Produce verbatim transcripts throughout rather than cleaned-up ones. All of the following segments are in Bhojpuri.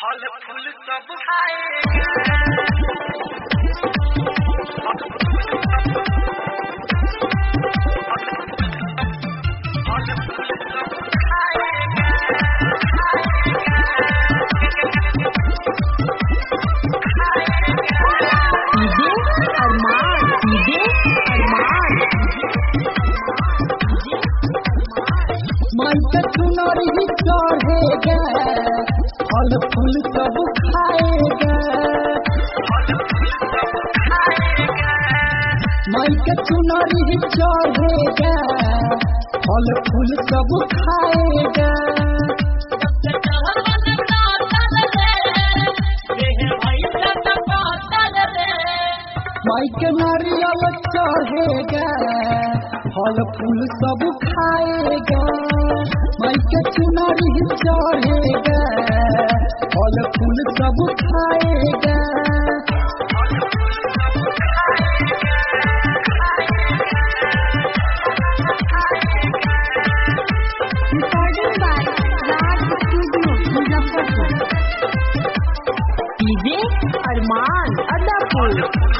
फल फूल सब खाएगा। मन पे चुनरी चढ़ेगा, फल फूल सब खाएगा। मन पे चुनरी चढ़ेगा, फल फूल सब खाएगा। माई के नारियल चढ़ेगा, फल फूल सब खाएगा। माई के चुनरी चढ़ेगा, फल फूल सब खाएगा। Recording by Raj studio Muzaffarpur. DJ Arman Adapur.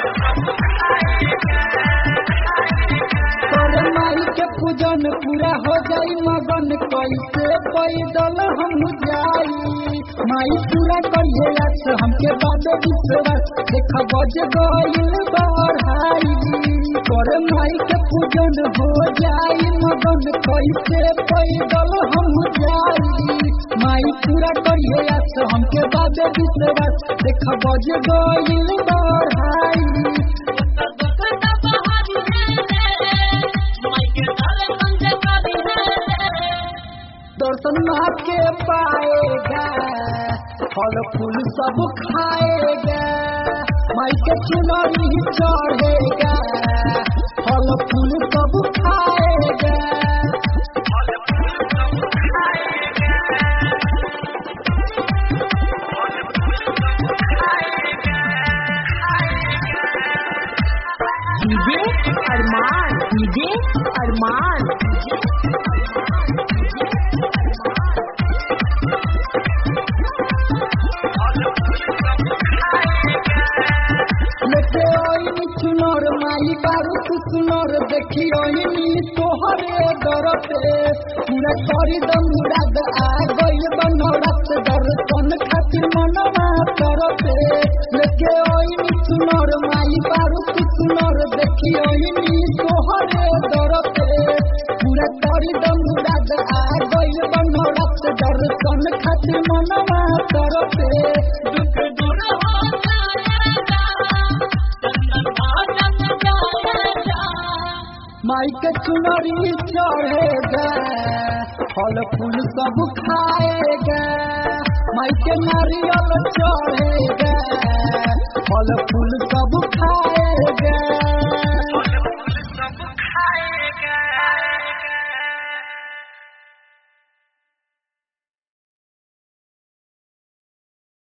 माई के पूजन पूरा हो जाई मगन, कैसे पैदल हम जाई। माई पूरा करिए आस हमके बाद विश्वास, देख बज गईल बढ़ाई। कर माई के पूजन हो जाई मगन, कैसे पैदल हम जाई। माई पूरा करिए आस हमके बाद विश्वास, देख बज गईल बढ़ाई। दर्शन के पाएगा, फल फूल सब खाएगा। माई के चुनरी चढ़ेगा, फल फूल सब खाएगा। DJ Arman, DJ Arman. लेके ओइनी चुनर माई बारू सुनर, देखी ओइनी तोहरे दर पे। पूरा करी द मुराद आ गइल बनौरत, दर्शन खातिर मनवा तर पे। लेके ओइनी चुनर माई बारू सुनर, देखी ओइनी तोहरे दर पे। पूरा करी द मुराद आ गइल बनौरत, दर्शन खातिर मनवा तर पे। दुख दूर हो माई के चुनरी चढ़ेगा, फल फूल सब खाएगा। माई के नारियल चढ़ेगा, फल फूल सब खाएगा। फल फूल सब खाएगा।